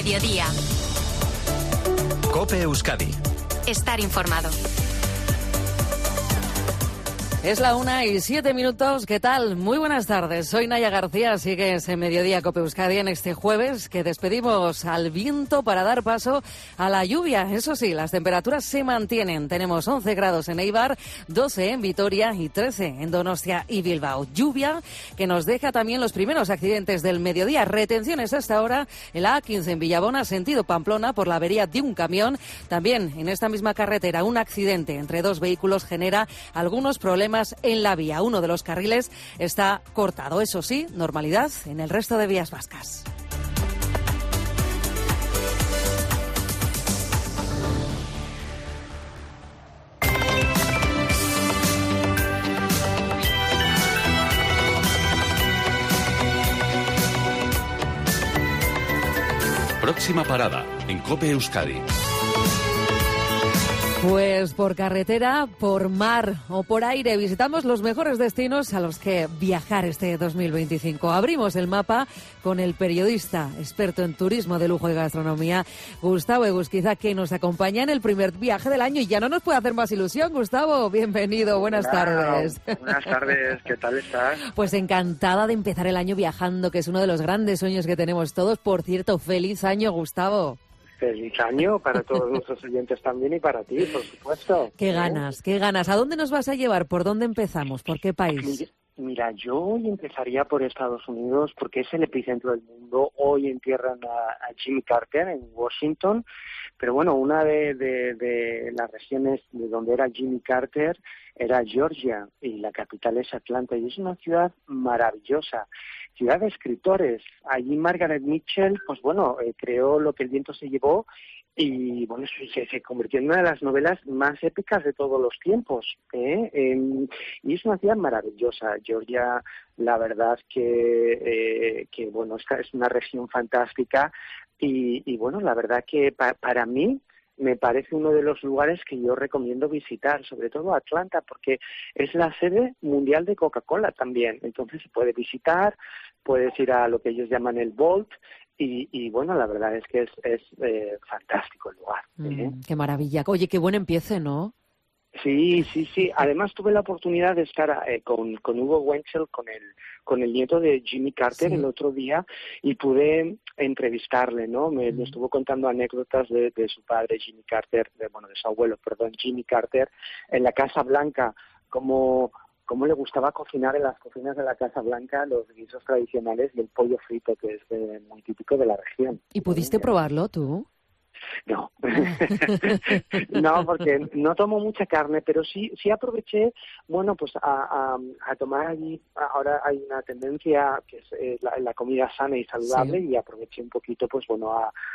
mediodía. COPE Euskadi. Estar informado. Es la 1:07. ¿Qué tal? Muy buenas tardes. Soy Naya García. Sigues en Mediodía COPE Euskadi en este jueves que despedimos al viento para dar paso a la lluvia. Eso sí, las temperaturas se mantienen. Tenemos 11 grados en Eibar, 12 en Vitoria y 13 en Donostia y Bilbao. Lluvia que nos deja también los primeros accidentes del mediodía. Retenciones hasta ahora en la A15 en Villabona, sentido Pamplona, por la avería de un camión. También en esta misma carretera un accidente entre dos vehículos genera algunos problemas en la vía. Uno de los carriles está cortado. Eso sí, normalidad en el resto de vías vascas. Próxima parada en COPE Euskadi. Pues por carretera, por mar o por aire visitamos los mejores destinos a los que viajar este 2025. Abrimos el mapa con el periodista experto en turismo de lujo y gastronomía, Gustavo Egusquiza, que nos acompaña en el primer viaje del año y ya no nos puede hacer más ilusión. Gustavo, bienvenido, buenas tardes. Buenas tardes, ¿qué tal estás? Pues encantada de empezar el año viajando, que es uno de los grandes sueños que tenemos todos. Por cierto, feliz año, Gustavo. Feliz año para todos nuestros oyentes también y para ti, por supuesto. Qué ganas, qué ganas. ¿A dónde nos vas a llevar? ¿Por dónde empezamos? ¿Por qué país? Mira, yo hoy empezaría por Estados Unidos porque es el epicentro del mundo. Hoy entierran a Jimmy Carter en Washington, pero bueno, una de las regiones de donde era Jimmy Carter era Georgia y la capital es Atlanta y es una ciudad maravillosa, ciudad de escritores. Allí Margaret Mitchell, pues bueno, creó Lo que el viento se llevó y bueno, se convirtió en una de las novelas más épicas de todos los tiempos, y es una ciudad maravillosa. Georgia, la verdad que bueno, esta es una región fantástica y bueno, la verdad que para mí me parece uno de los lugares que yo recomiendo visitar, sobre todo Atlanta, porque es la sede mundial de Coca-Cola también. Entonces se puede visitar, puedes ir a lo que ellos llaman el Vault, y bueno, la verdad es que es fantástico el lugar. Qué maravilla. Oye, qué buen empiece, ¿no? Sí. Además tuve la oportunidad de estar con Hugo Wenzel, con el nieto de Jimmy Carter, sí, el otro día, y pude entrevistarle, ¿no? Me estuvo contando anécdotas de su padre, Jimmy Carter, de su abuelo, Jimmy Carter, en la Casa Blanca, cómo le gustaba cocinar en las cocinas de la Casa Blanca los guisos tradicionales y el pollo frito, que es muy típico de la región. ¿Y pudiste probarlo tú? No, no, porque no tomo mucha carne, pero sí aproveché, bueno, pues a tomar allí. Ahora hay una tendencia que es la comida sana y saludable, sí, y aproveché un poquito, pues bueno,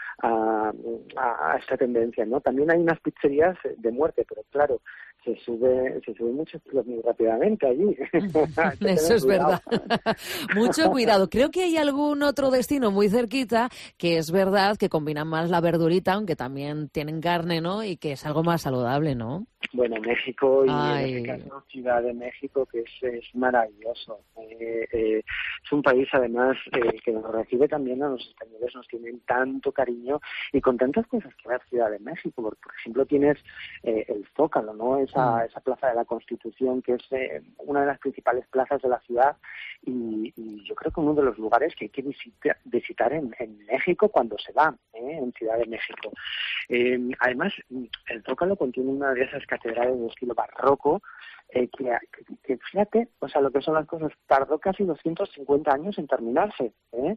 a esta tendencia, ¿no? También hay unas pizzerías de muerte, pero claro, se sube muchos kilos muy rápidamente allí. Eso es verdad. Mucho cuidado. Creo que hay algún otro destino muy cerquita que es verdad que combinan más la verdurita, aunque también tienen carne, ¿no? Y que es algo más saludable, ¿no? Bueno, México, y en este caso Ciudad de México, que es maravilloso. Es un país, además, que nos recibe también a los españoles, nos tienen tanto cariño y con tantas cosas que ver Ciudad de México. Por ejemplo, tienes el Zócalo, ¿no? Esa Plaza de la Constitución, que es una de las principales plazas de la ciudad y yo creo que uno de los lugares que hay que visitar en México cuando se va, en Ciudad de México. Además, el Zócalo contiene una de esas catedrales de estilo barroco que fíjate, o sea, lo que son las cosas, tardó casi 250 años en terminarse.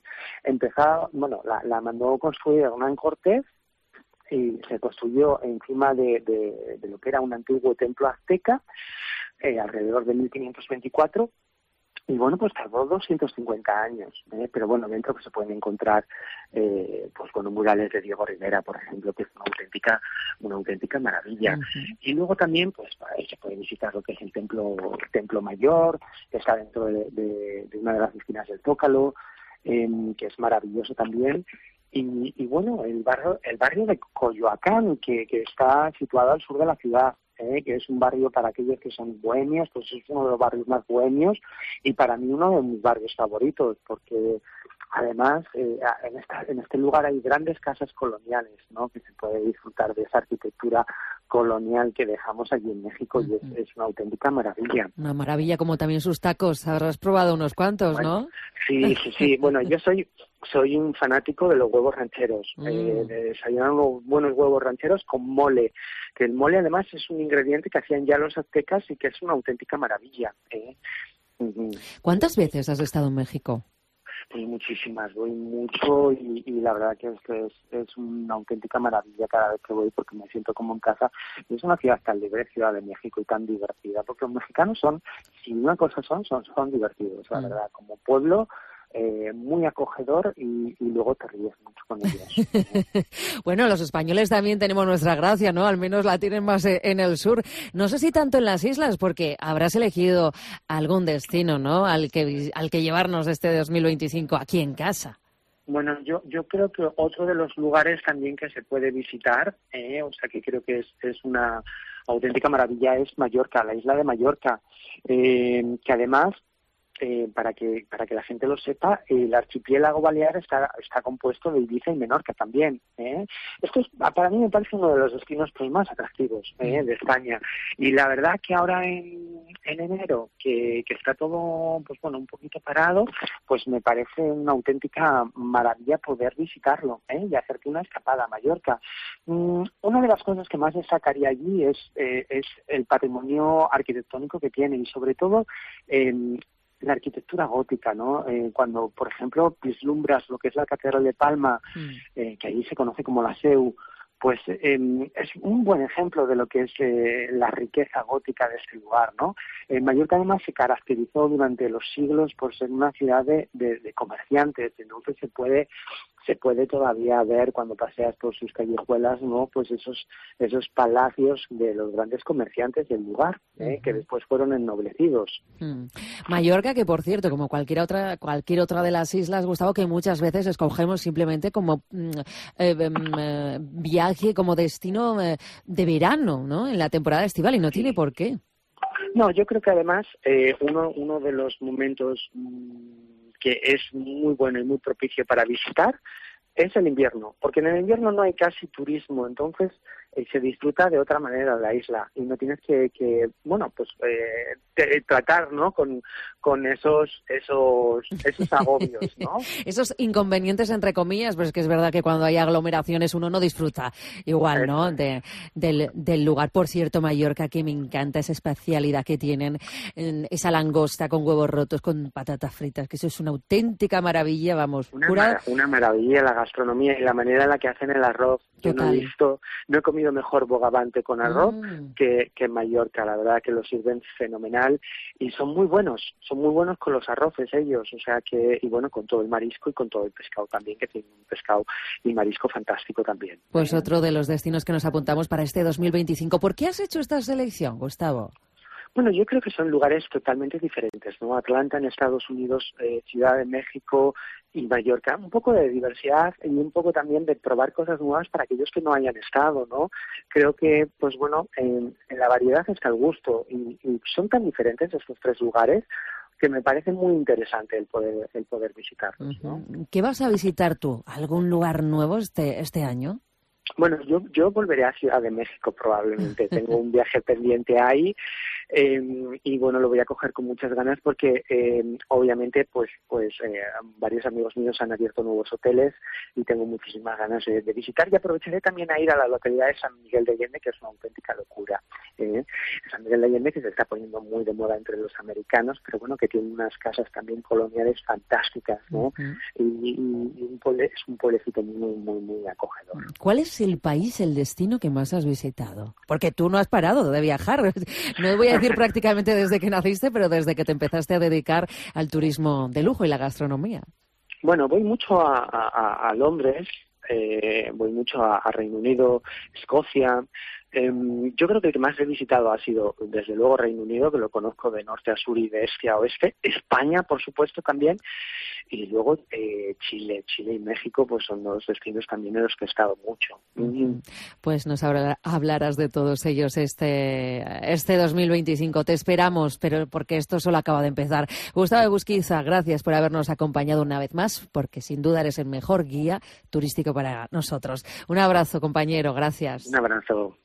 La mandó construir Hernán Cortés y se construyó encima de lo que era un antiguo templo azteca alrededor de 1524. Y bueno, pues tardó 250 años, pero bueno, dentro que se pueden encontrar murales de Diego Rivera, por ejemplo, que es una auténtica maravilla. Uh-huh. Y luego también pues se puede visitar lo que es el Templo Mayor, que está dentro de una de las esquinas del Zócalo, que es maravilloso también. Y bueno, el barrio de Coyoacán, que está situado al sur de la ciudad, que es un barrio para aquellos que son bohemios, pues es uno de los barrios más bohemios y para mí uno de mis barrios favoritos, porque Además, en este lugar hay grandes casas coloniales, ¿no? Que se puede disfrutar de esa arquitectura colonial que dejamos allí en México y es una auténtica maravilla. Una maravilla, como también sus tacos. Habrás probado unos cuantos, Bueno, ¿no? Sí. Bueno, yo soy un fanático de los huevos rancheros. De desayunar unos buenos huevos rancheros con mole. Que el mole, además, es un ingrediente que hacían ya los aztecas y que es una auténtica maravilla. ¿Cuántas veces has estado en México? Pues muchísimas, voy mucho y la verdad que es una auténtica maravilla cada vez que voy porque me siento como en casa. Y es una ciudad tan libre, Ciudad de México, y tan divertida, porque los mexicanos si una cosa son divertidos, la verdad, como pueblo. Muy acogedor y luego te ríes mucho con ellos. Bueno, los españoles también tenemos nuestra gracia, ¿no? Al menos la tienen más en el sur. No sé si tanto en las islas, porque habrás elegido algún destino, ¿no? Al que llevarnos este 2025 aquí en casa. Bueno, yo creo que otro de los lugares también que se puede visitar, o sea que creo que es una auténtica maravilla, es Mallorca, la isla de Mallorca, que además para que la gente lo sepa, el archipiélago balear está compuesto de Ibiza y Menorca también. Esto para mí me parece uno de los destinos pues más atractivos de España. Y la verdad que ahora en enero, que está todo pues bueno un poquito parado, pues me parece una auténtica maravilla poder visitarlo y hacerte una escapada a Mallorca. Una de las cosas que más destacaría allí es el patrimonio arquitectónico que tiene y sobre todo la arquitectura gótica, ¿no? Cuando, por ejemplo, vislumbras lo que es la Catedral de Palma, que allí se conoce como la Seu, pues es un buen ejemplo de lo que es la riqueza gótica de este lugar, ¿no? Mallorca además se caracterizó durante los siglos por ser una ciudad de comerciantes, entonces se puede todavía ver cuando paseas por sus callejuelas, ¿no? Pues esos palacios de los grandes comerciantes del lugar, que después fueron ennoblecidos. Mallorca, que por cierto, como cualquier otra de las islas, Gustavo, que muchas veces escogemos simplemente como viaje, como destino de verano, ¿no? En la temporada estival, y no tiene por qué. No, yo creo que además uno de los momentos que es muy bueno y muy propicio para visitar es el invierno, porque en el invierno no hay casi turismo, entonces se disfruta de otra manera la isla y no tienes que tratar, ¿no? con esos agobios, ¿no? Esos inconvenientes entre comillas, pero es que es verdad que cuando hay aglomeraciones uno no disfruta igual, ¿no? Del lugar. Por cierto, Mallorca, que me encanta esa especialidad que tienen, esa langosta con huevos rotos, con patatas fritas, que eso es una auténtica maravilla, vamos. Una maravilla la gastronomía y la manera en la que hacen el arroz. Yo no he comido mejor bogavante con arroz que en Mallorca, la verdad que lo sirven fenomenal y son muy buenos con los arroces ellos, o sea que, y bueno, con todo el marisco y con todo el pescado también, que tienen un pescado y marisco fantástico también. Pues otro de los destinos que nos apuntamos para este 2025. ¿Por qué has hecho esta selección, Gustavo? Bueno, yo creo que son lugares totalmente diferentes, ¿no? Atlanta en Estados Unidos, Ciudad de México y Mallorca. Un poco de diversidad y un poco también de probar cosas nuevas para aquellos que no hayan estado, ¿no? Creo que, pues bueno, en la variedad está el gusto y son tan diferentes estos tres lugares que me parece muy interesante el poder visitarlos, ¿no? ¿Qué vas a visitar tú? ¿Algún lugar nuevo este año? Bueno, yo volveré a Ciudad de México probablemente. Tengo un viaje pendiente ahí y bueno, lo voy a coger con muchas ganas porque obviamente pues varios amigos míos han abierto nuevos hoteles y tengo muchísimas ganas de visitar y aprovecharé también a ir a la localidad de San Miguel de Allende, que es una auténtica locura. San Miguel de Allende, que se está poniendo muy de moda entre los americanos, pero bueno, que tiene unas casas también coloniales fantásticas, ¿no? Y es un pueblecito muy, muy, muy acogedor. ¿Cuál es el país, el destino que más has visitado? Porque tú no has parado de viajar. No voy a decir prácticamente desde que naciste, pero desde que te empezaste a dedicar al turismo de lujo y la gastronomía. Bueno, voy mucho a Londres, voy mucho a Reino Unido, Escocia, Yo creo que el que más he visitado ha sido, desde luego, Reino Unido, que lo conozco de norte a sur y de este a oeste. España, por supuesto, también. Y luego Chile y México, pues son dos destinos también en los que he estado mucho. Pues nos hablarás de todos ellos este 2025. Te esperamos, pero porque esto solo acaba de empezar. Gustavo Busquiza, gracias por habernos acompañado una vez más, porque sin duda eres el mejor guía turístico para nosotros. Un abrazo, compañero. Gracias. Un abrazo.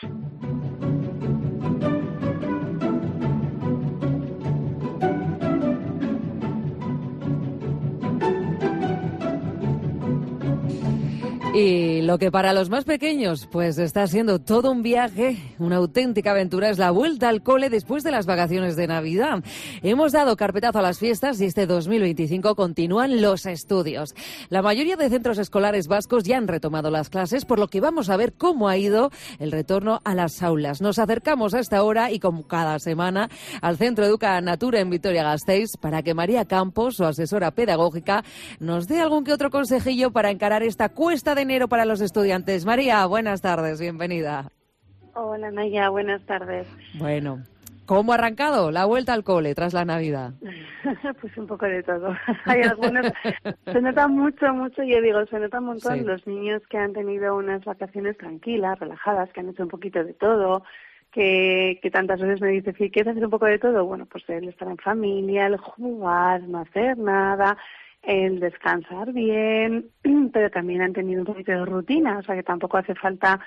Y lo que para los más pequeños, pues está siendo todo un viaje, una auténtica aventura, es la vuelta al cole después de las vacaciones de Navidad. Hemos dado carpetazo a las fiestas y este 2025 continúan los estudios. La mayoría de centros escolares vascos ya han retomado las clases, por lo que vamos a ver cómo ha ido el retorno a las aulas. Nos acercamos a esta hora y como cada semana al Centro Educa Natura en Vitoria-Gasteiz para que María Campos, su asesora pedagógica, nos dé algún que otro consejillo para encarar esta cuesta de enero para los estudiantes. María, buenas tardes, bienvenida. Hola Naya, buenas tardes. Bueno, ¿cómo ha arrancado la vuelta al cole tras la Navidad? Pues un poco de todo. Hay algunos, se nota mucho, yo digo, se nota un montón los niños que han tenido unas vacaciones tranquilas, relajadas, que han hecho un poquito de todo, que tantas veces me dice, ¿sí, quieres hacer un poco de todo? Bueno, pues el estar en familia, el jugar, no hacer nada, el descansar bien, pero también han tenido un poquito de rutina, o sea que tampoco hace falta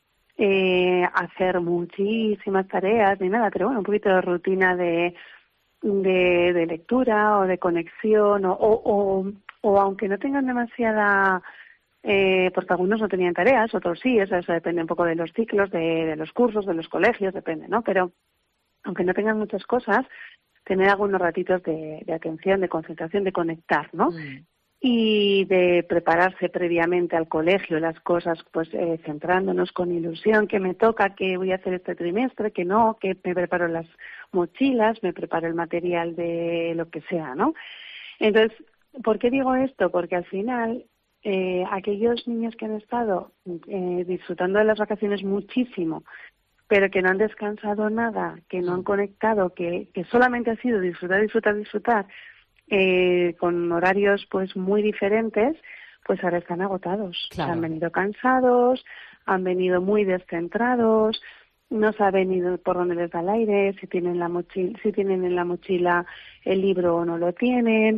hacer muchísimas tareas ni nada, pero bueno, un poquito de rutina de lectura o de conexión o aunque no tengan demasiada, porque algunos no tenían tareas, otros sí, eso depende un poco de los ciclos, de los cursos, de los colegios, depende, ¿no? Pero aunque no tengan muchas cosas, tener algunos ratitos de atención, de concentración, de conectar, ¿no? Y de prepararse previamente al colegio, las cosas, pues centrándonos con ilusión, que me toca, que voy a hacer este trimestre, que no, que me preparo las mochilas, me preparo el material de lo que sea, ¿no? Entonces, ¿por qué digo esto? Porque al final, aquellos niños que han estado disfrutando de las vacaciones muchísimo, pero que no han descansado nada, que no han conectado, que solamente ha sido disfrutar, con horarios pues muy diferentes, pues ahora están agotados. Claro. Han venido cansados, han venido muy descentrados, no saben ni por dónde les da el aire, si tienen en la mochila el libro o no lo tienen,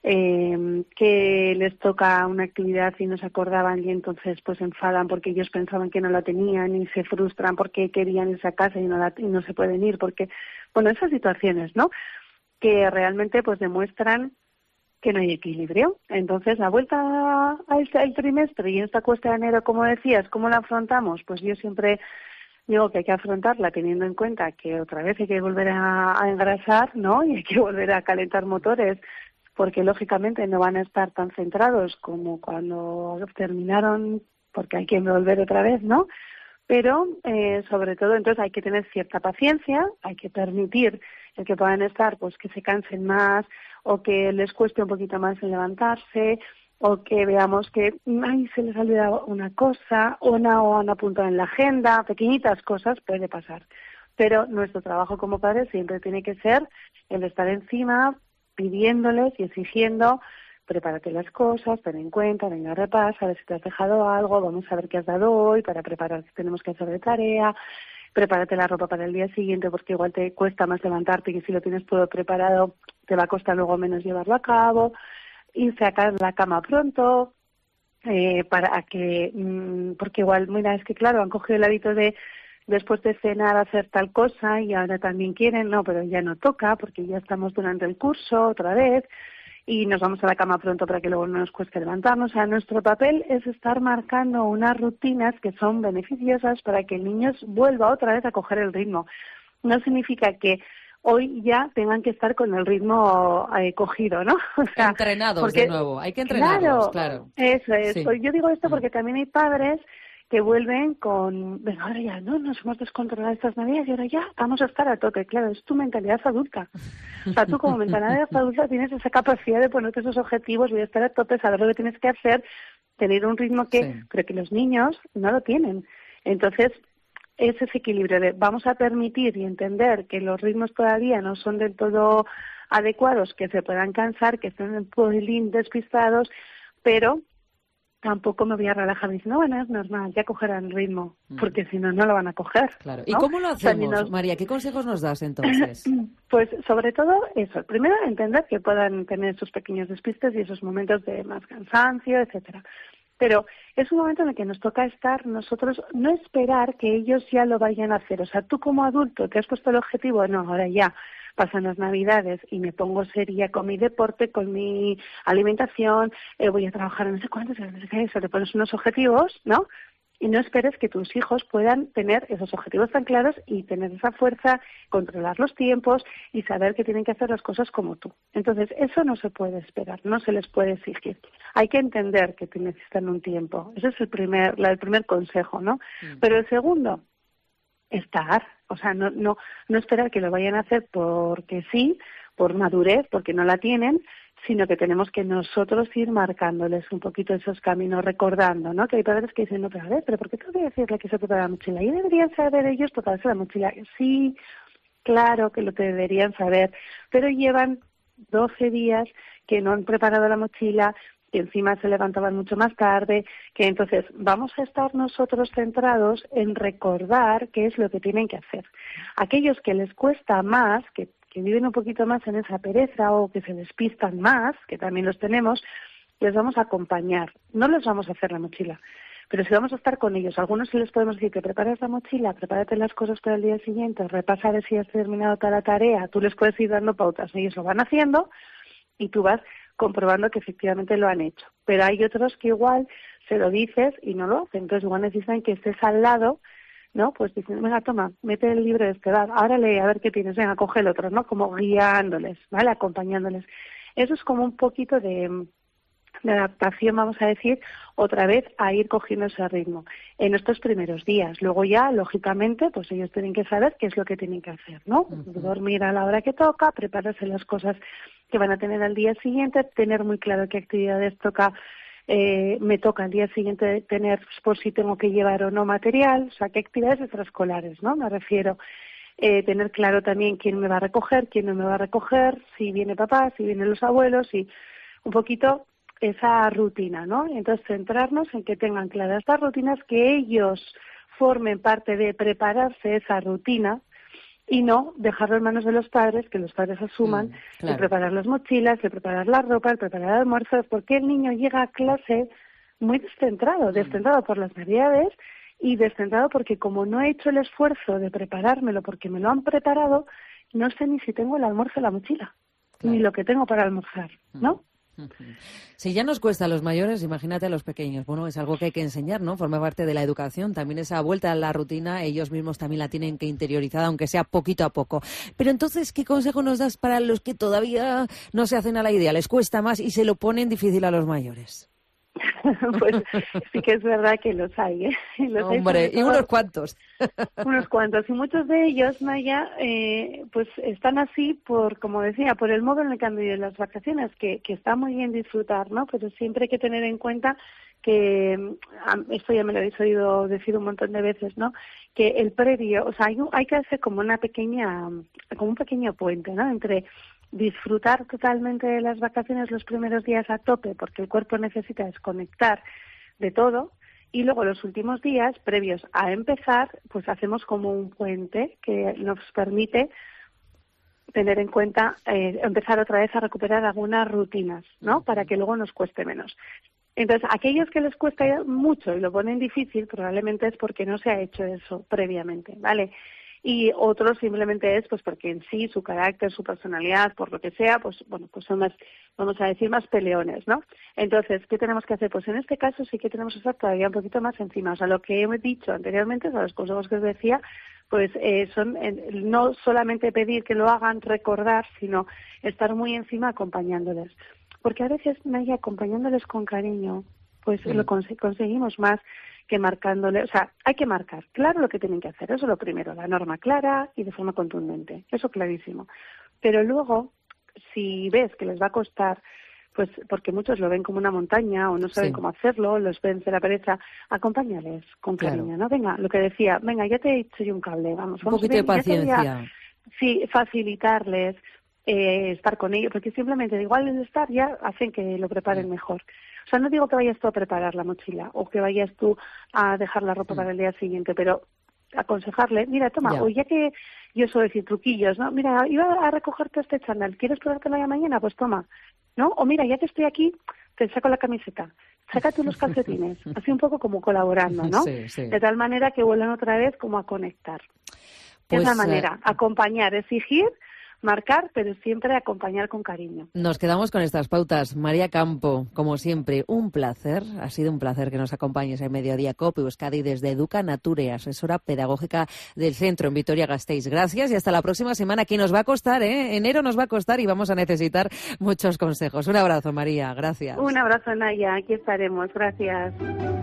que les toca una actividad y no se acordaban y entonces pues se enfadan porque ellos pensaban que no la tenían y se frustran porque querían irse a casa y no se pueden ir porque, bueno, esas situaciones, ¿no?, que realmente pues demuestran que no hay equilibrio. Entonces, la vuelta al trimestre y esta cuesta de enero, como decías, ¿cómo la afrontamos? Pues yo siempre digo que hay que afrontarla teniendo en cuenta que otra vez hay que volver a engrasar, ¿no?, y hay que volver a calentar motores, porque lógicamente no van a estar tan centrados como cuando terminaron, porque hay que volver otra vez, ¿no? Pero sobre todo entonces hay que tener cierta paciencia, hay que permitir el que puedan estar, pues que se cansen más o que les cueste un poquito más en levantarse o que veamos que se les ha olvidado una cosa o han apuntado en la agenda, pequeñitas cosas, puede pasar. Pero nuestro trabajo como padres siempre tiene que ser el estar encima, pidiéndoles y exigiendo, prepárate las cosas, ten en cuenta, venga, repasa, a ver si te has dejado algo, vamos a ver qué has dado hoy para preparar qué tenemos que hacer de tarea, prepárate la ropa para el día siguiente porque igual te cuesta más levantarte y si lo tienes todo preparado te va a costar luego menos llevarlo a cabo, y sacar la cama pronto, para que, porque igual, mira, es que claro, han cogido el hábito de después de cenar hacer tal cosa y ahora también quieren, no, pero ya no toca porque ya estamos durante el curso otra vez y nos vamos a la cama pronto para que luego no nos cueste levantarnos. O sea, nuestro papel es estar marcando unas rutinas que son beneficiosas para que el niño vuelva otra vez a coger el ritmo. No significa que hoy ya tengan que estar con el ritmo cogido, ¿no? O sea, entrenados porque, de nuevo, hay que entrenarlos, claro. Eso es. Sí. Pues yo digo esto porque también hay padres que vuelven con, venga, ahora ya, no, nos hemos descontrolado estas navidades y ahora ya vamos a estar a tope. Claro, es tu mentalidad adulta. O sea, tú como mentalidad adulta tienes esa capacidad de ponerte esos objetivos, voy a estar a tope, saber lo que tienes que hacer, tener un ritmo que, pero que los niños no lo tienen. Entonces, ese equilibrio de vamos a permitir y entender que los ritmos todavía no son del todo adecuados, que se puedan cansar, que estén un pelín despistados, pero tampoco me voy a relajar diciendo, bueno, es normal, ya cogerán el ritmo, porque si no, no lo van a coger. Claro. ¿no? ¿Y cómo lo hacemos, María? ¿Qué consejos nos das entonces? Pues sobre todo eso. Primero, entender que puedan tener sus pequeños despistes y esos momentos de más cansancio, etcétera. Pero es un momento en el que nos toca estar nosotros, no esperar que ellos ya lo vayan a hacer. O sea, tú como adulto te has puesto el objetivo, no, ahora ya pasan las Navidades y me pongo seria con mi deporte, con mi alimentación, voy a trabajar en no sé cuántos, no sé qué, eso, te pones unos objetivos, ¿no? Y no esperes que tus hijos puedan tener esos objetivos tan claros y tener esa fuerza, controlar los tiempos y saber que tienen que hacer las cosas como tú. Entonces, eso no se puede esperar, no se les puede exigir. Hay que entender que necesitan un tiempo. Ese es el primer consejo, ¿no? Pero el segundo, estar. O sea, no esperar que lo vayan a hacer porque sí, por madurez, porque no la tienen, sino que tenemos que nosotros ir marcándoles un poquito esos caminos, recordando, ¿no? Que hay padres que dicen, no, pero a ver, ¿pero por qué tengo que decirle que se prepara la mochila? Y deberían saber ellos prepararse la mochila. Sí, claro que lo deberían saber, pero llevan 12 días que no han preparado la mochila, que encima se levantaban mucho más tarde, que entonces vamos a estar nosotros centrados en recordar qué es lo que tienen que hacer. Aquellos que les cuesta más, que viven un poquito más en esa pereza o que se despistan más, que también los tenemos, les vamos a acompañar. No les vamos a hacer la mochila, pero sí vamos a estar con ellos. A algunos sí les podemos decir que prepares la mochila, prepárate las cosas para el día siguiente, repasa a ver si has terminado toda la tarea, tú les puedes ir dando pautas, ellos lo van haciendo y tú vas comprobando que efectivamente lo han hecho. Pero hay otros que igual se lo dices y no lo hacen, entonces igual necesitan que estés al lado, ¿no? Pues dicen, venga, toma, mete el libro de este, ahora lee a ver qué tienes, venga, coge el otro, ¿no? Como guiándoles, ¿vale? Acompañándoles. Eso es como un poquito de adaptación, vamos a decir, otra vez a ir cogiendo ese ritmo en estos primeros días. Luego ya, lógicamente, pues ellos tienen que saber qué es lo que tienen que hacer, ¿no? Dormir a la hora que toca, prepararse las cosas que van a tener al día siguiente, tener muy claro qué actividades me toca al día siguiente tener, por si tengo que llevar o no material, o sea, qué actividades extraescolares, ¿no? Me refiero. Tener claro también quién me va a recoger, quién no me va a recoger, si viene papá, si vienen los abuelos, y un poquito esa rutina, ¿no? Entonces, centrarnos en que tengan claras estas rutinas, que ellos formen parte de prepararse esa rutina y no dejarlo en manos de los padres, que los padres asuman de preparar las mochilas, de preparar la ropa, de preparar el almuerzo, porque el niño llega a clase muy descentrado por las Navidades y descentrado porque como no he hecho el esfuerzo de preparármelo porque me lo han preparado, no sé ni si tengo el almuerzo en la mochila, ni lo que tengo para almorzar, ¿no? Si ya nos cuesta a los mayores, imagínate a los pequeños. Bueno, es algo que hay que enseñar, ¿no? Forma parte de la educación. También esa vuelta a la rutina, ellos mismos también la tienen que interiorizar, aunque sea poquito a poco. Pero entonces, ¿qué consejo nos das para los que todavía no se hacen a la idea? Les cuesta más y se lo ponen difícil a los mayores. Pues sí que es verdad que los hay, ¿eh? Hombre, y unos cuantos. Unos cuantos. Y muchos de ellos, Maya, pues están así como decía, por el modo en el que han vivido las vacaciones, que está muy bien disfrutar, ¿no? Pero siempre hay que tener en cuenta que, esto ya me lo habéis oído decir un montón de veces, ¿no? Que el previo, o sea, hay que hacer como un pequeño puente, ¿no? Entre disfrutar totalmente de las vacaciones los primeros días a tope, porque el cuerpo necesita desconectar de todo, y luego los últimos días, previos a empezar, pues hacemos como un puente que nos permite tener en cuenta, empezar otra vez a recuperar algunas rutinas, ¿no? Para que luego nos cueste menos. Entonces, aquellos que les cuesta mucho y lo ponen difícil, probablemente es porque no se ha hecho eso previamente, ¿vale? Y otros simplemente es pues porque en sí su carácter, su personalidad, por lo que sea, pues bueno, pues son más, vamos a decir, más peleones, ¿no? Entonces, ¿qué tenemos que hacer? Pues en este caso sí que tenemos que estar todavía un poquito más encima. O sea, lo que he dicho anteriormente, o sea, los consejos que os decía, pues son no solamente pedir que lo hagan, recordar, sino estar muy encima acompañándoles. Porque a veces, Naya, acompañándoles con cariño, pues lo conseguimos más que marcándole, o sea, hay que marcar claro lo que tienen que hacer, eso es lo primero, la norma clara y de forma contundente, eso clarísimo. Pero luego, si ves que les va a costar, pues porque muchos lo ven como una montaña o no saben cómo hacerlo, los vence la pereza, acompáñales con cariño, ¿no? Venga, lo que decía, venga, ya te he hecho yo un cable, vamos un poquito de paciencia. Sí, facilitarles, estar con ellos, porque simplemente igual el estar ya hacen que lo preparen mejor. O sea, no digo que vayas tú a preparar la mochila o que vayas tú a dejar la ropa para el día siguiente, pero aconsejarle, mira, toma, o ya que yo suelo decir truquillos, ¿no? Mira, iba a recogerte este chándal, ¿quieres probártelo ya mañana? Pues toma, ¿no? O mira, ya que estoy aquí, te saco la camiseta, saca tú los calcetines, así un poco como colaborando, ¿no? Sí. De tal manera que vuelvan otra vez como a conectar. Pues, es la manera, acompañar, exigir, marcar, pero siempre acompañar con cariño. Nos quedamos con estas pautas. María Campo, como siempre, un placer. Ha sido un placer que nos acompañes en Mediodía COPE Euskadi desde Educa Nature, asesora pedagógica del centro en Vitoria-Gasteiz. Gracias y hasta la próxima semana. Aquí nos va a costar, enero nos va a costar y vamos a necesitar muchos consejos. Un abrazo, María. Gracias. Un abrazo, Naya. Aquí estaremos. Gracias.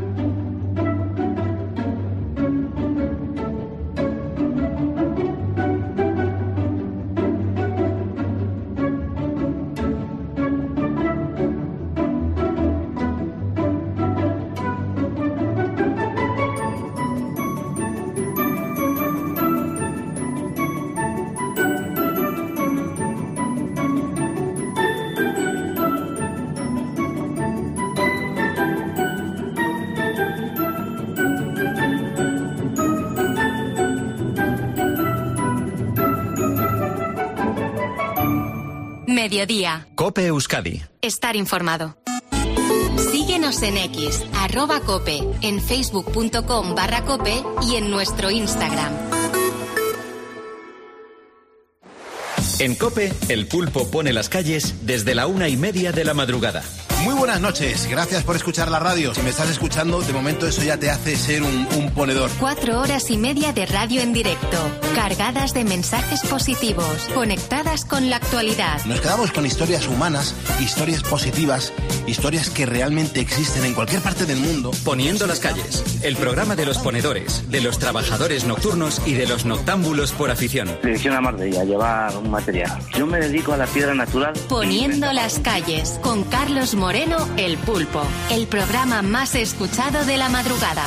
Mediodía. COPE Euskadi. Estar informado. Síguenos en X, @cope, en facebook.com/cope y en nuestro Instagram. En COPE, el pulpo pone las calles desde la 1:30 de la madrugada. Muy buenas noches, gracias por escuchar la radio. Si me estás escuchando, de momento eso ya te hace ser un ponedor. 4 horas y media de radio en directo, cargadas de mensajes positivos, conectadas con la actualidad. Nos quedamos con historias humanas, historias positivas, historias que realmente existen en cualquier parte del mundo. Poniendo las calles, el programa de los ponedores, de los trabajadores nocturnos y de los noctámbulos por afición. Dirección a Marbella, llevar un material. Yo me dedico a la piedra natural. Poniendo las calles, con Carlos Moreno, el pulpo, el programa más escuchado de la madrugada.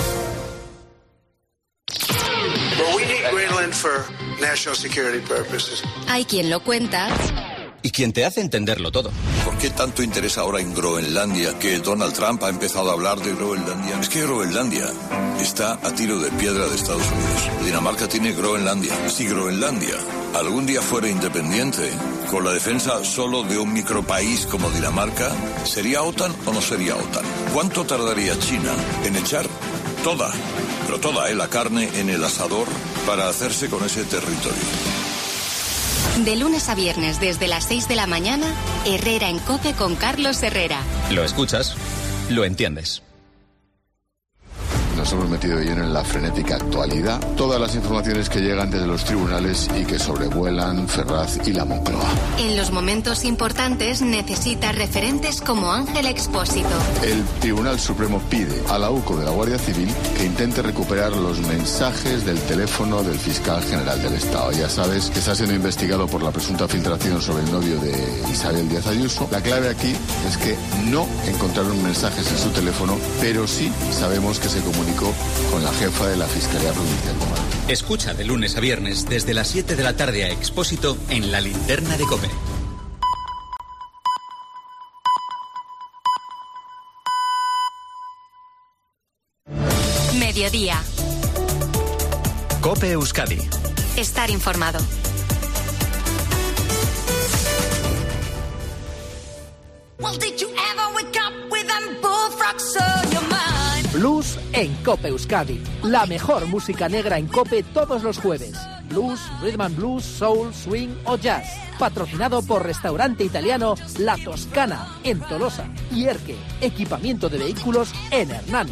Hay quien lo cuenta. Y quien te hace entenderlo todo. ¿Por qué tanto interés ahora en Groenlandia? Que Donald Trump ha empezado a hablar de Groenlandia. Es que Groenlandia está a tiro de piedra de Estados Unidos. Dinamarca tiene Groenlandia. Si Groenlandia algún día fuera independiente, con la defensa solo de un micropaís como Dinamarca, ¿sería OTAN o no sería OTAN? ¿Cuánto tardaría China en echar toda, pero toda, la carne en el asador para hacerse con ese territorio? De lunes a viernes desde las 6 de la mañana, Herrera en COPE con Carlos Herrera. Lo escuchas, lo entiendes. Nos hemos metido de lleno en la frenética actualidad, todas las informaciones que llegan desde los tribunales y que sobrevuelan Ferraz y la Moncloa. En los momentos importantes necesita referentes como Ángel Expósito. El Tribunal Supremo pide a la UCO de la Guardia Civil que intente recuperar los mensajes del teléfono del fiscal general del Estado. Ya sabes que está siendo investigado por la presunta filtración sobre el novio de Isabel Díaz Ayuso. La clave aquí es que no encontraron mensajes en su teléfono, pero sí sabemos que se comunicó con la jefa de la Fiscalía Provincial de Madrid. Escucha de lunes a viernes desde las 7 de la tarde a Expósito en la linterna de COPE. Mediodía. COPE Euskadi. Estar informado. Well, did you ever wake up with them bullfrogs on your mind? Blues en COPE Euskadi. La mejor música negra en COPE todos los jueves. Blues, rhythm and blues, soul, swing o jazz. Patrocinado por restaurante italiano La Toscana en Tolosa y Erque. Equipamiento de vehículos en Hernán.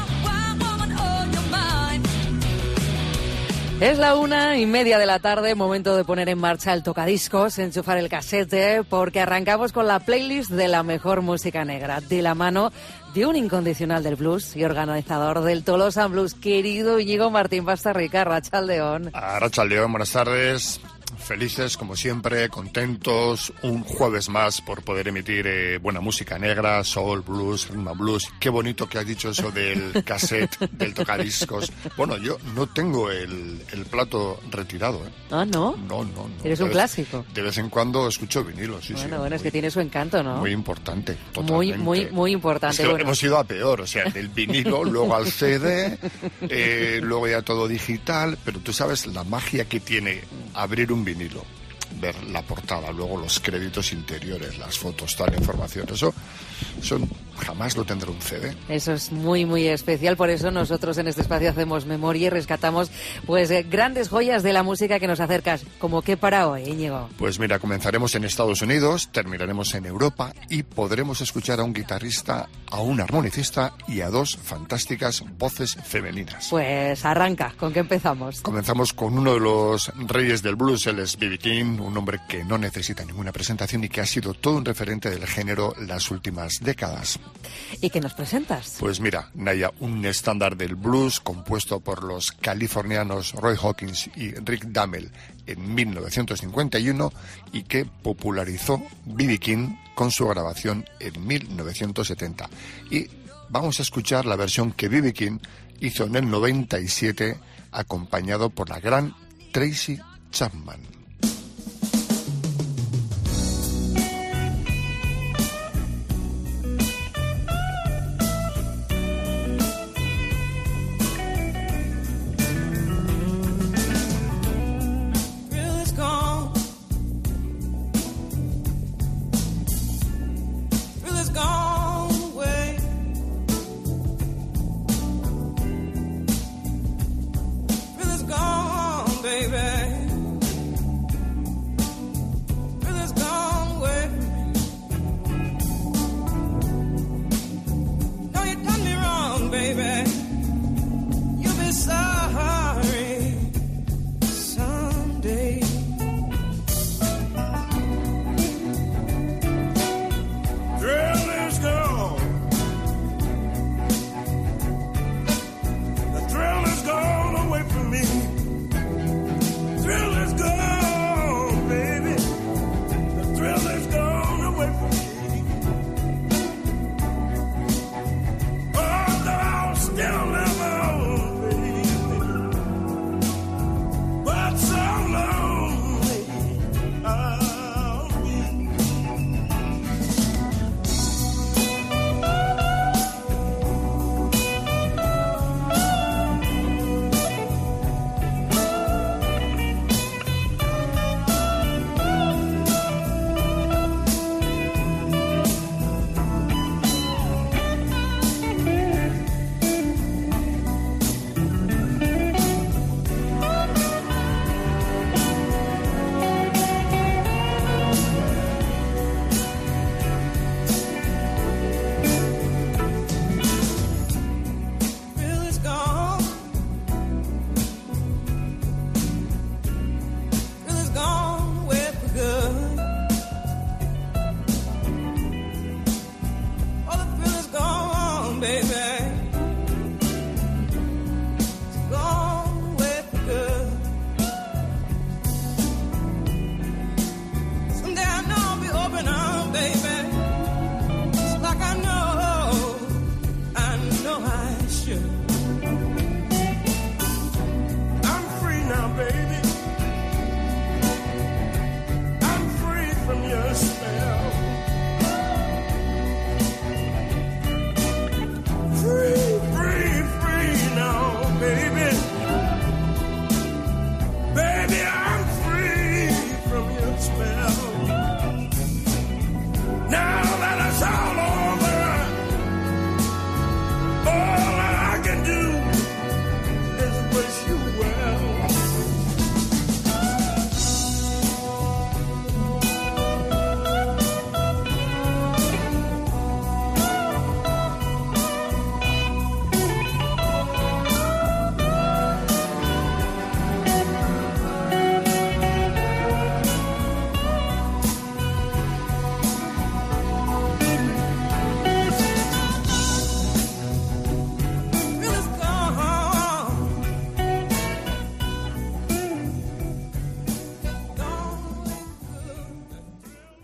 Es la 1:30 de la tarde, momento de poner en marcha el tocadiscos, enchufar el casete, porque arrancamos con la playlist de la mejor música negra, de la mano de un incondicional del blues y organizador del Tolosa Blues, querido Íñigo Martín Bastarrica. Arratsaldeon. Arratsaldeon, buenas tardes. Felices, como siempre, contentos, un jueves más por poder emitir buena música negra, soul, blues, rhythm and blues. Qué bonito que has dicho eso del cassette, del tocadiscos. Bueno, yo no tengo el plato retirado, ¿eh? Ah, ¿no? No. Eres un clásico. De vez en cuando escucho vinilo, sí. Bueno, es que tiene su encanto, ¿no? Muy importante, totalmente. Muy importante. Es que hemos ido a peor, o sea, del vinilo, luego al CD, luego ya todo digital, pero tú sabes la magia que tiene abrir un vinilo, ver la portada, luego los créditos interiores, las fotos, toda la información, eso jamás lo tendrá un CD. Eso es muy especial, por eso nosotros en este espacio hacemos memoria y rescatamos pues grandes joyas de la música que nos acercas. ¿Como qué para hoy, Íñigo? Pues mira, comenzaremos en Estados Unidos, terminaremos en Europa y podremos escuchar a un guitarrista, a un armonicista y a dos fantásticas voces femeninas. Pues arranca, ¿con qué empezamos? Comenzamos con uno de los reyes del blues, él es B.B. King, un hombre que no necesita ninguna presentación y que ha sido todo un referente del género las últimas décadas. ¿Y qué nos presentas? Pues mira, Naya, un estándar del blues compuesto por los californianos Roy Hawkins y Rick Damel en 1951 y que popularizó B.B. King con su grabación en 1970. Y vamos a escuchar la versión que B.B. King hizo en el 97 acompañado por la gran Tracy Chapman.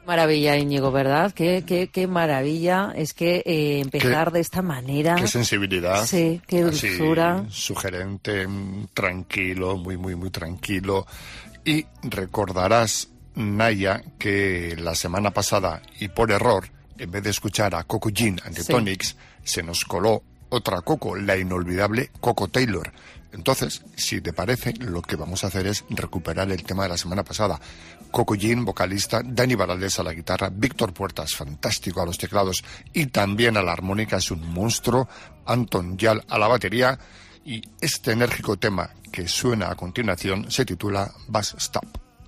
Maravilla, Íñigo, ¿verdad? Qué maravilla es que empezar de esta manera. Qué sensibilidad. Sí, qué dulzura. Así, sugerente, tranquilo, muy, muy, muy tranquilo. Y recordarás, Naya, que la semana pasada, y por error, en vez de escuchar a Coco Jean and the Tonics, se nos coló otra Coco, la inolvidable Coco Taylor. Entonces, si te parece, lo que vamos a hacer es recuperar el tema de la semana pasada. Coco Jean, vocalista, Dani Baraldés a la guitarra, Víctor Puertas, fantástico a los teclados y también a la armónica, es un monstruo, Anton Yal a la batería, y este enérgico tema que suena a continuación se titula Bus Stop.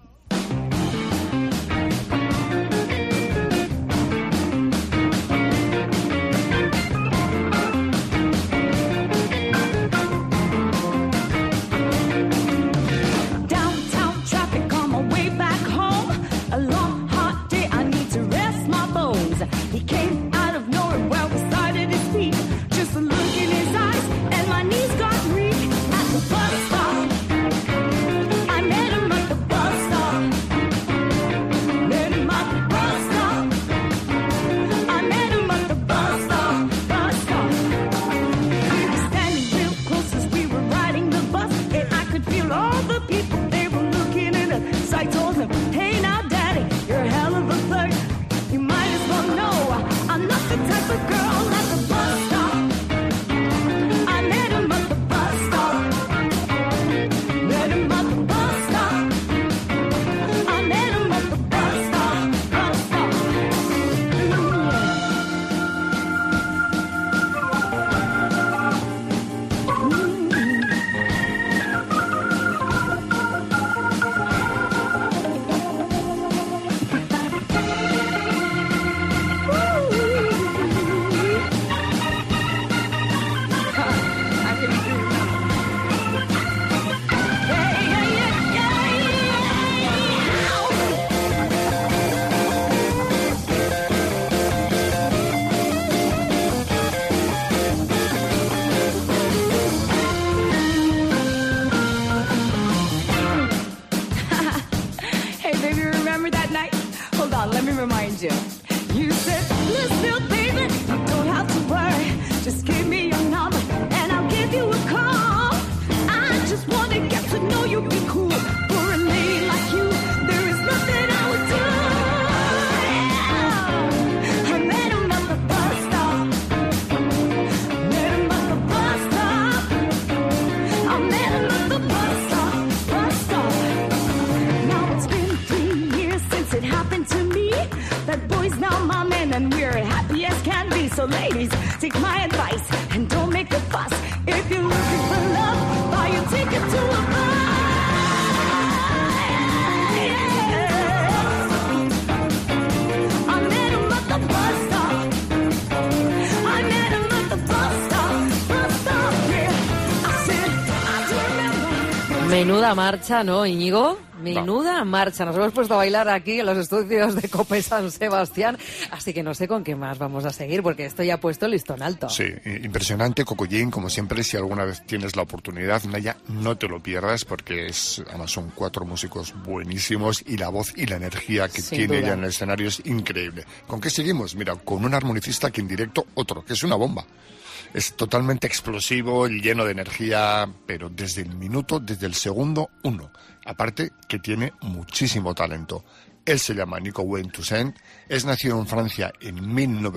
Menuda marcha, ¿no, Íñigo? Menuda marcha. Nos hemos puesto a bailar aquí en los estudios de COPE San Sebastián, así que no sé con qué más vamos a seguir, porque esto ya ha puesto el listón alto. Sí, impresionante, Coco Jean, como siempre. Si alguna vez tienes la oportunidad, Naya, no te lo pierdas, porque además son 4 músicos buenísimos y la voz y la energía que tiene ella en el escenario es increíble. ¿Con qué seguimos? Mira, con un armonicista que en directo otro, que es una bomba. Es totalmente explosivo, lleno de energía, pero desde el segundo 1. Aparte que tiene muchísimo talento. Él se llama Nico Wayne Toussaint, es nacido en Francia en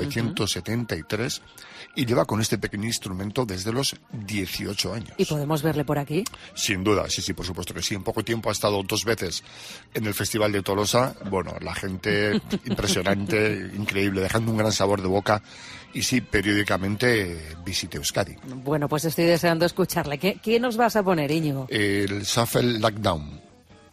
1973 y lleva con este pequeño instrumento desde los 18 años. ¿Y podemos verle por aquí? Sin duda, sí, por supuesto que sí. En poco tiempo ha estado 2 veces en el Festival de Tolosa. Bueno, la gente impresionante, increíble, dejando un gran sabor de boca. Y sí, periódicamente visite Euskadi. Bueno, pues estoy deseando escucharle. ¿Qué nos vas a poner, Íñigo? El Shuffle Lockdown.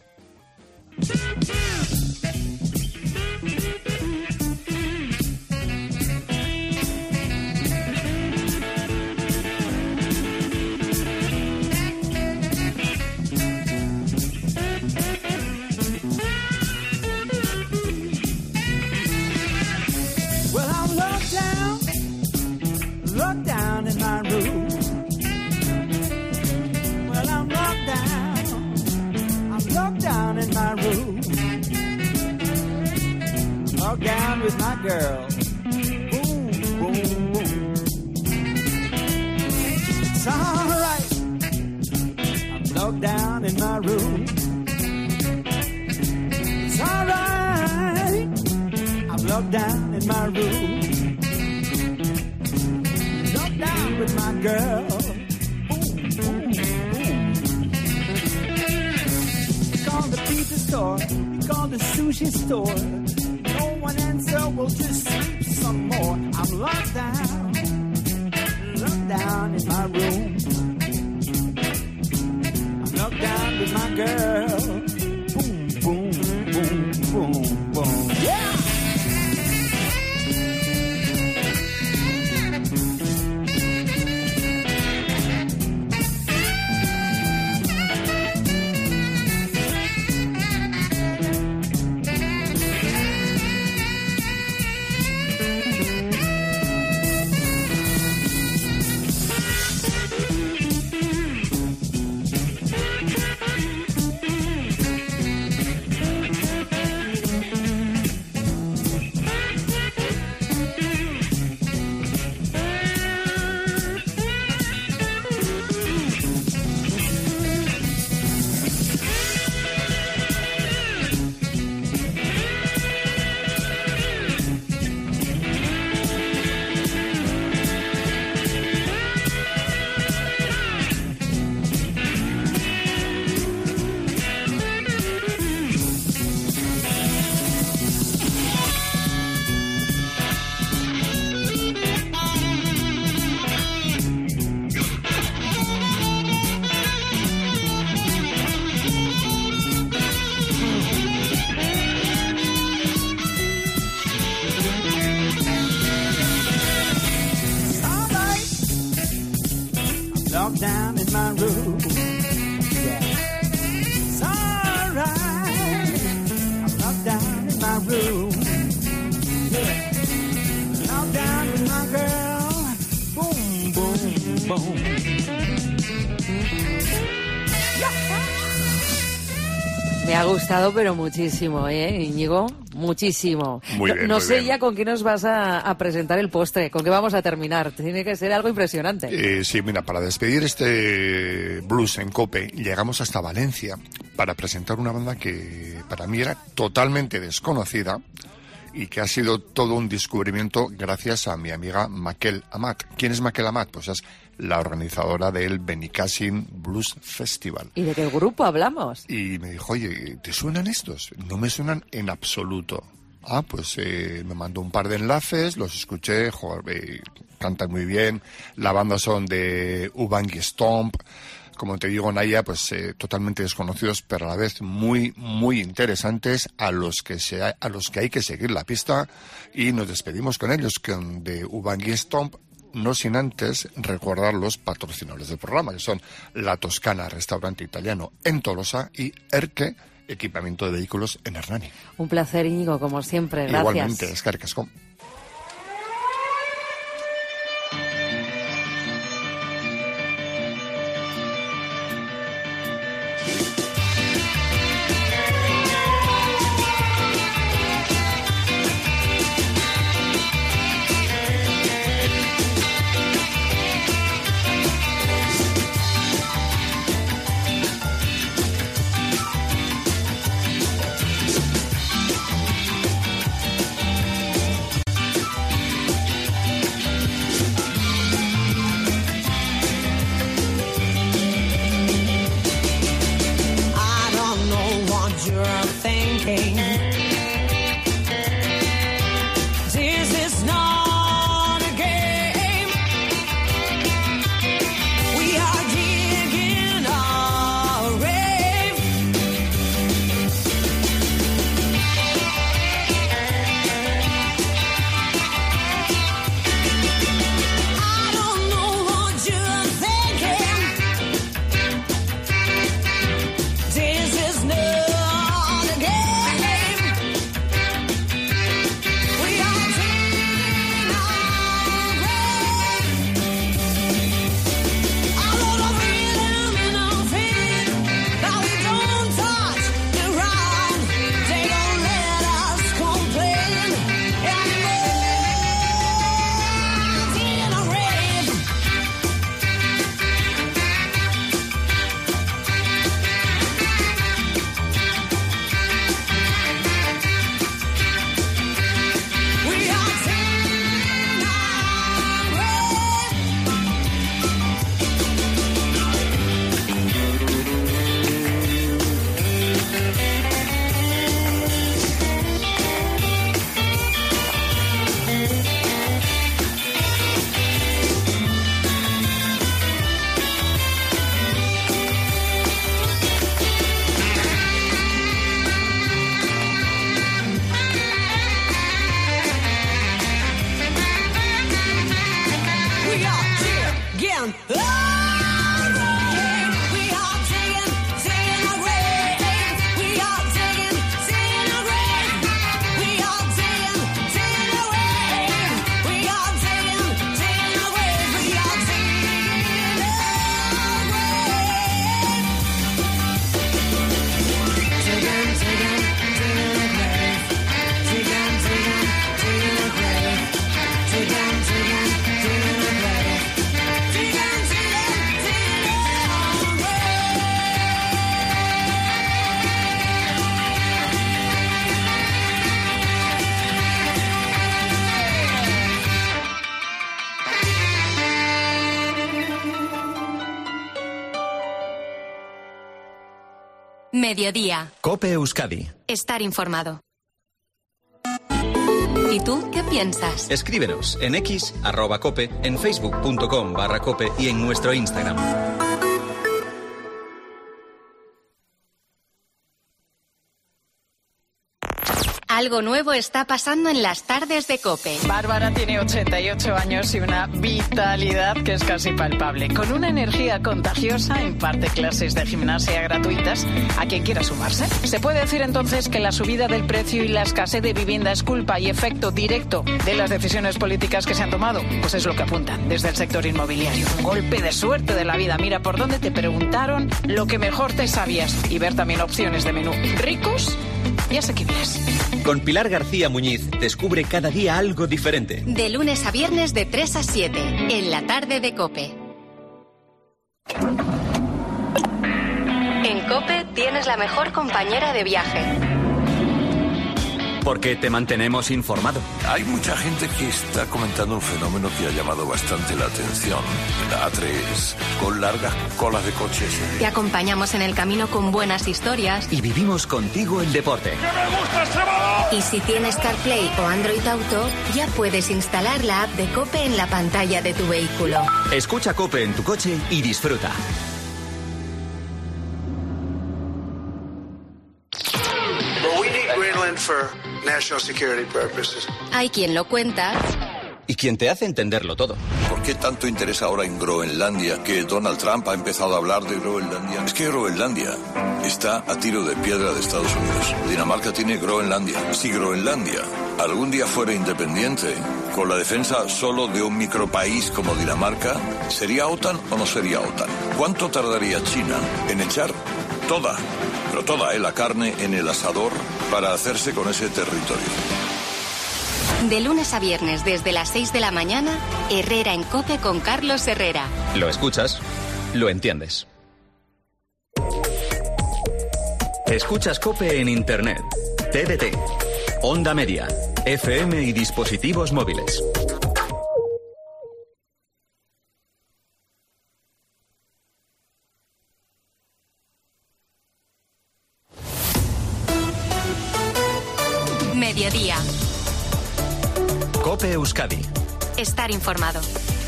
Locked down in my room. Well, I'm locked down in my room. girl. Boom, boom, boom. It's alright. I'm locked down in my room. It's alright. I'm locked down in my room. Locked down with my girl. Call the pizza store, call the sushi store. No one answer, we'll just sleep some more. I'm locked down in my room. I'm locked down with my girl. Boom, boom, boom, boom, boom. Yeah! Down in my room. Yeah. It's alright. I'm locked down in my room. Yeah. Locked down with my girl. Boom, boom, boom. Me ha gustado, pero muchísimo, Íñigo? Muchísimo. Muy bien, no muy sé bien. ya con qué nos vas a presentar el postre, con qué vamos a terminar. Tiene que ser algo impresionante. Sí, mira, para despedir este blues en COPE, llegamos hasta Valencia para presentar una banda que para mí era totalmente desconocida y que ha sido todo un descubrimiento gracias a mi amiga Maquel Amat. ¿Quién es Maquel Amat? Pues es la organizadora del Benicàssim Blues Festival. ¿Y de qué grupo hablamos? Y me dijo, oye, ¿te suenan estos? No me suenan en absoluto. Ah, pues me mandó un par de enlaces, los escuché, joder, cantan muy bien. La banda son de Ubangi Stomp. Como te digo, Naya, pues totalmente desconocidos, pero a la vez muy, muy interesantes, a los que hay que seguir la pista. Y nos despedimos con ellos, de Ubangi Stomp, no sin antes recordar los patrocinadores del programa, que son La Toscana, restaurante italiano en Tolosa, y Erke, equipamiento de vehículos en Hernani. Un placer, Íñigo, como siempre. Gracias. Igualmente, eskerrik asko. singing. We are singing, singing a grave. We are singing, singing a grave. We are singing, singing a grave. We are singing, singing a grave. We are singing a grave. Singing, singing, singing a grave. Singing, singing, singing a grave. Singing, singing, singing a grave. Singing, singing, singing a Mediodía. COPE Euskadi. Estar informado. ¿Y tú qué piensas? Escríbenos en X, @cope, en facebook.com/cope y en nuestro Instagram. Algo nuevo está pasando en las tardes de COPE. Bárbara tiene 88 años y una vitalidad que es casi palpable. Con una energía contagiosa, imparte clases de gimnasia gratuitas a quien quiera sumarse. ¿Se puede decir entonces que la subida del precio y la escasez de vivienda es culpa y efecto directo de las decisiones políticas que se han tomado? Pues es lo que apuntan desde el sector inmobiliario. Un golpe de suerte de la vida. Mira por dónde te preguntaron lo que mejor te sabías y ver también opciones de menú ricos y asequibles. Con Pilar García Muñiz descubre cada día algo diferente. De lunes a viernes de 3 a 7, en la tarde de COPE. En COPE tienes la mejor compañera de viaje. Porque te mantenemos informado. Hay mucha gente que está comentando un fenómeno que ha llamado bastante la atención. La A3, con largas colas de coches. Te acompañamos en el camino con buenas historias. Y vivimos contigo el deporte. Y si tienes CarPlay o Android Auto, ya puedes instalar la app de COPE en la pantalla de tu vehículo. Escucha COPE en tu coche y disfruta. For national security purposes. Hay quien lo cuenta. Y quien te hace entenderlo todo. ¿Por qué tanto interés ahora en Groenlandia? Que Donald Trump ha empezado a hablar de Groenlandia. Es que Groenlandia está a tiro de piedra de Estados Unidos. Dinamarca tiene Groenlandia. Si Groenlandia algún día fuera independiente, con la defensa solo de un micropaís como Dinamarca, ¿sería OTAN o no sería OTAN? ¿Cuánto tardaría China en echar toda la carne en el asador para hacerse con ese territorio? De lunes a viernes desde las 6 de la mañana, Herrera en COPE con Carlos Herrera. Lo escuchas, lo entiendes. Escuchas COPE en Internet, TDT, Onda Media, FM y dispositivos móviles. Mediodía. COPE Euskadi. Estar informado.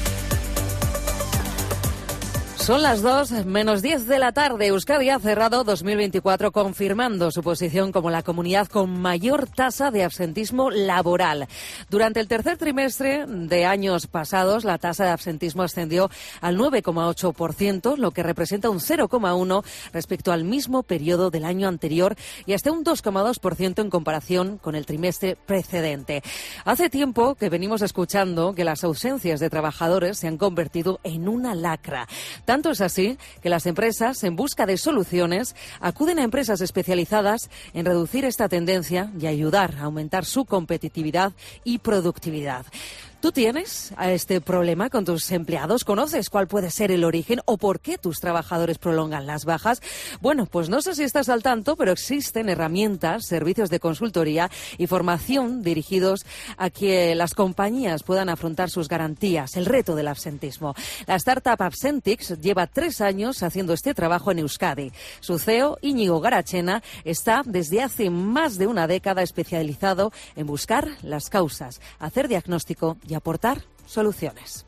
Son las 2:10 de la tarde. Euskadi ha cerrado 2024 confirmando su posición como la comunidad con mayor tasa de absentismo laboral. Durante el tercer trimestre de años pasados, la tasa de absentismo ascendió al 9,8%, lo que representa un 0,1% respecto al mismo periodo del año anterior y hasta un 2,2% en comparación con el trimestre precedente. Hace tiempo que venimos escuchando que las ausencias de trabajadores se han convertido en una lacra. Tanto es así que las empresas, en busca de soluciones, acuden a empresas especializadas en reducir esta tendencia y ayudar a aumentar su competitividad y productividad. ¿Tú tienes este problema con tus empleados? ¿Conoces cuál puede ser el origen o por qué tus trabajadores prolongan las bajas? Bueno, pues no sé si estás al tanto, pero existen herramientas, servicios de consultoría y formación dirigidos a que las compañías puedan afrontar sus garantías, el reto del absentismo. La startup Absentix lleva 3 años haciendo este trabajo en Euskadi. Su CEO, Íñigo Garachena, está desde hace más de una década especializado en buscar las causas, hacer diagnóstico y aportar soluciones.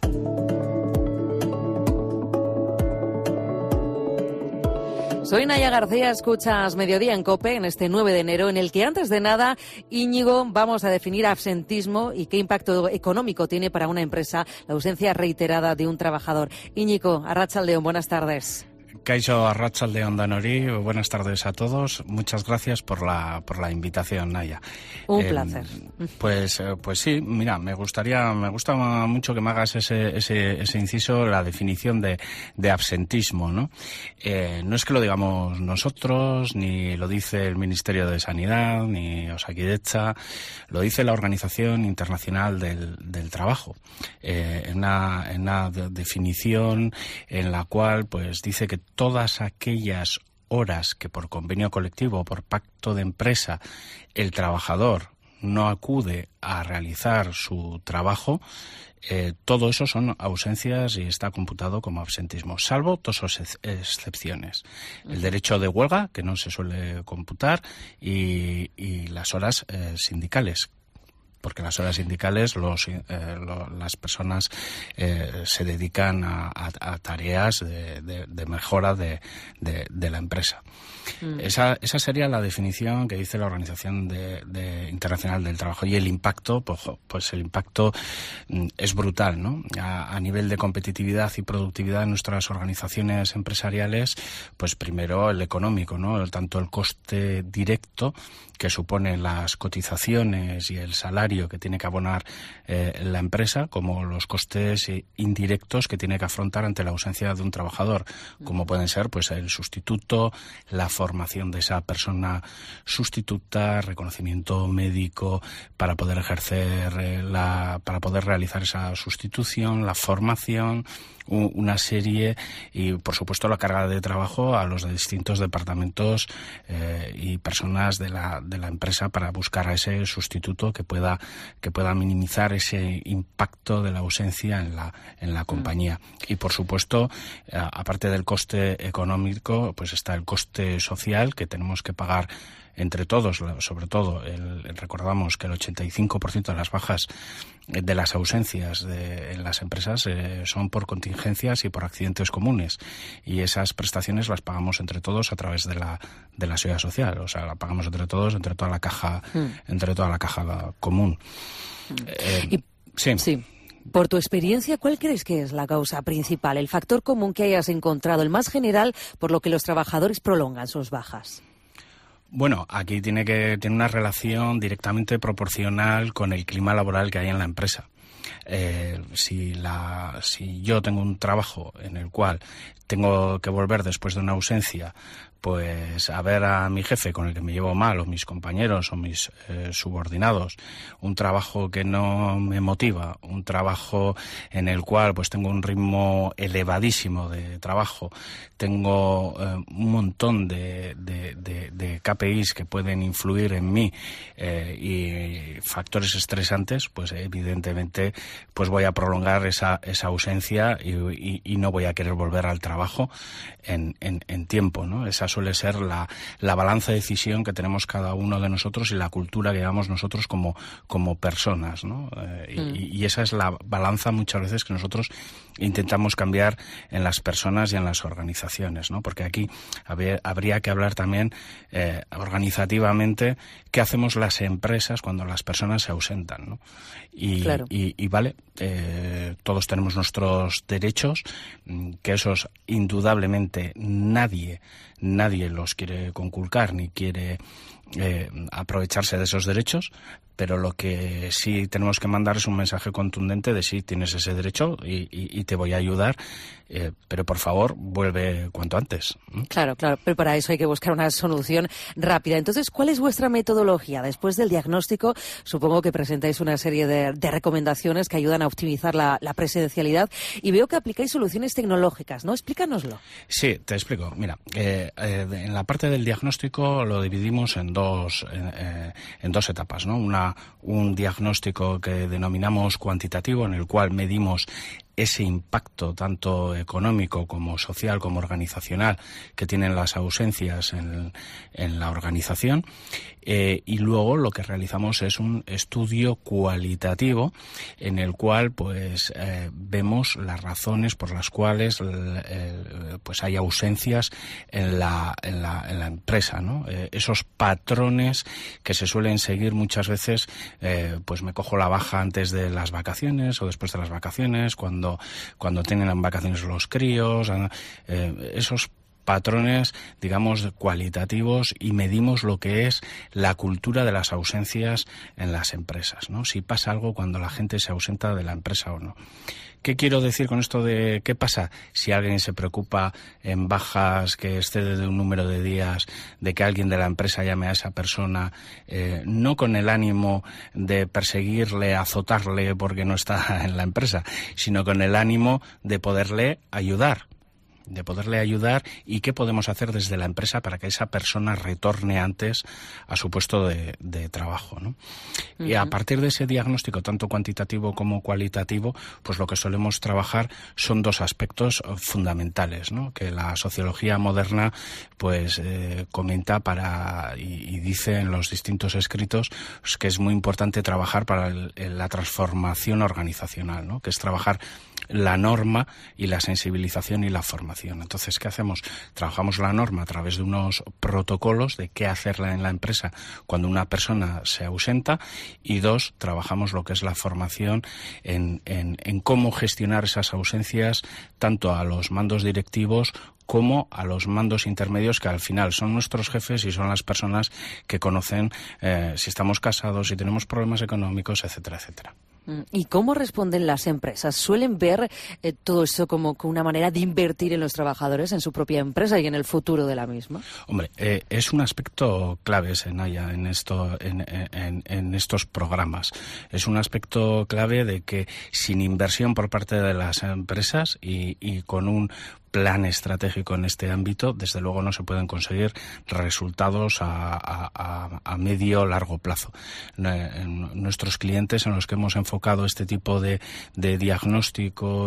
Soy Naya García, escuchas Mediodía en COPE en este 9 de enero, en el que antes de nada, Íñigo, vamos a definir absentismo y qué impacto económico tiene para una empresa la ausencia reiterada de un trabajador. Íñigo, Arratsaldeon, buenas tardes. Kaixo, Arratsaldeon danori, buenas tardes a todos. Muchas gracias por la invitación, Naya. Un placer. Pues sí, mira, me gusta mucho que me hagas ese inciso, la definición de absentismo, ¿no? No es que lo digamos nosotros, ni lo dice el Ministerio de Sanidad, ni Osakidetza, lo dice la Organización Internacional del Trabajo, en una definición en la cual pues dice que todas aquellas horas que por convenio colectivo o por pacto de empresa el trabajador no acude a realizar su trabajo, todo eso son ausencias y está computado como absentismo, salvo dos excepciones. El derecho de huelga, que no se suele computar, y las horas sindicales, porque las horas sindicales las personas se dedican a tareas de mejora de la empresa. Esa sería la definición que dice la Organización Internacional del Trabajo. Y el impacto, pues el impacto es brutal, ¿no? A nivel de competitividad y productividad en nuestras organizaciones empresariales, pues primero el económico, ¿no? Tanto el coste directo que suponen las cotizaciones y el salario que tiene que abonar la empresa, como los costes indirectos que tiene que afrontar ante la ausencia de un trabajador, como pueden ser pues el sustituto, la formación de esa persona sustituta, reconocimiento médico para poder ejercer para poder realizar esa sustitución, la formación, una serie y por supuesto la carga de trabajo a los distintos departamentos y personas de la empresa para buscar a ese sustituto que pueda minimizar ese impacto de la ausencia en la compañía. Y por supuesto, aparte del coste económico, pues está el coste social que tenemos que pagar entre todos, sobre todo recordamos que el 85% de las bajas de las ausencias en las empresas son por contingencias y por accidentes comunes, y esas prestaciones las pagamos entre todos a través de la seguridad social, o sea, la pagamos entre todos, entre toda la caja común. Sí. Por tu experiencia, ¿cuál crees que es la causa principal, el factor común que hayas encontrado, el más general, por lo que los trabajadores prolongan sus bajas? Bueno, aquí tiene una relación directamente proporcional con el clima laboral que hay en la empresa. Si yo tengo un trabajo en el cual tengo que volver después de una ausencia, pues a ver a mi jefe con el que me llevo mal, o mis compañeros o mis subordinados, un trabajo que no me motiva, un trabajo en el cual pues tengo un ritmo elevadísimo de trabajo, tengo un montón de KPIs que pueden influir en mí y factores estresantes, pues evidentemente pues voy a prolongar esa ausencia y no voy a querer volver al trabajo en tiempo, ¿no? Esa suele ser la balanza de decisión que tenemos cada uno de nosotros y la cultura que llevamos nosotros como personas, ¿no? Y esa es la balanza muchas veces que nosotros intentamos cambiar en las personas y en las organizaciones, ¿no? Porque aquí habría que hablar también organizativamente qué hacemos las empresas cuando las personas se ausentan, ¿no? Claro. Y vale, todos tenemos nuestros derechos, que esos indudablemente nadie los quiere conculcar ni quiere aprovecharse de esos derechos, pero lo que sí tenemos que mandar es un mensaje contundente de sí, tienes ese derecho y te voy a ayudar, pero por favor vuelve cuanto antes. Claro, pero para eso hay que buscar una solución rápida. Entonces, ¿cuál es vuestra metodología? Después del diagnóstico, supongo que presentáis una serie de recomendaciones que ayudan a optimizar la presencialidad, y veo que aplicáis soluciones tecnológicas, ¿no? Explícanoslo. Sí, te explico. Mira, en la parte del diagnóstico lo dividimos en dos etapas, ¿no? Un diagnóstico que denominamos cuantitativo, en el cual medimos ese impacto tanto económico como social como organizacional que tienen las ausencias en la organización, y luego lo que realizamos es un estudio cualitativo en el cual pues vemos las razones por las cuales pues hay ausencias en la empresa, ¿no? Esos patrones que se suelen seguir muchas veces, pues me cojo la baja antes de las vacaciones o después de las vacaciones, cuando tienen vacaciones los críos, esos patrones, digamos, cualitativos, y medimos lo que es la cultura de las ausencias en las empresas, ¿no? Si pasa algo cuando la gente se ausenta de la empresa o no. ¿Qué quiero decir con esto de qué pasa si alguien se preocupa en bajas que excede de un número de días, de que alguien de la empresa llame a esa persona, no con el ánimo de perseguirle, azotarle porque no está en la empresa, sino con el ánimo de poderle ayudar? Y qué podemos hacer desde la empresa para que esa persona retorne antes a su puesto de trabajo, ¿no? Uh-huh. Y a partir de ese diagnóstico, tanto cuantitativo como cualitativo, pues lo que solemos trabajar son dos aspectos fundamentales, ¿no? Que la sociología moderna pues comenta y dice en los distintos escritos, pues, que es muy importante trabajar para la transformación organizacional, ¿no? Que es trabajar la norma y la sensibilización y la formación. Entonces, ¿qué hacemos? Trabajamos la norma a través de unos protocolos de qué hacerla en la empresa cuando una persona se ausenta, y dos, trabajamos lo que es la formación en cómo gestionar esas ausencias tanto a los mandos directivos como a los mandos intermedios, que al final son nuestros jefes y son las personas que conocen si estamos casados, si tenemos problemas económicos, etcétera, etcétera. ¿Y cómo responden las empresas? ¿Suelen ver todo eso como una manera de invertir en los trabajadores, en su propia empresa y en el futuro de la misma? Hombre, es un aspecto clave, Senaya, en estos programas. Es un aspecto clave de que sin inversión por parte de las empresas y con un plan estratégico en este ámbito, desde luego no se pueden conseguir resultados a medio o largo plazo. Nuestros clientes en los que hemos enfocado este tipo de diagnóstico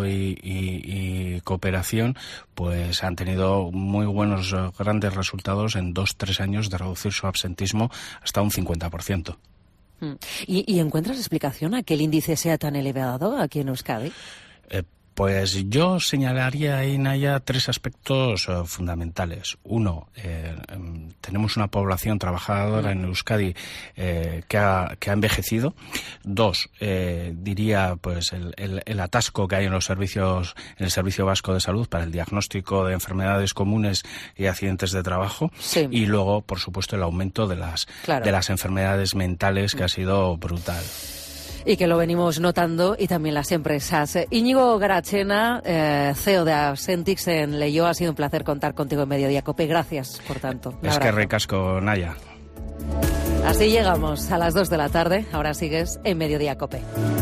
y cooperación, pues han tenido muy buenos, grandes resultados en 2-3 años de reducir su absentismo hasta un 50%. ¿Y encuentras explicación a que el índice sea tan elevado aquí en Euskadi? Pues yo señalaría ahí, Naya, 3 aspectos fundamentales. Uno, tenemos una población trabajadora en Euskadi que ha envejecido. 2, diría pues el atasco que hay en el Servicio Vasco de Salud para el diagnóstico de enfermedades comunes y accidentes de trabajo. Sí. Y luego, por supuesto, el aumento de las enfermedades mentales, que ha sido brutal. Y que lo venimos notando, y también las empresas. Íñigo Garachena, CEO de Absentix en Leioa, ha sido un placer contar contigo en Mediodía Cope. Gracias por tanto. Es que recasco, Naya. Así llegamos a las 2 de la tarde. Ahora sigues en Mediodía Cope.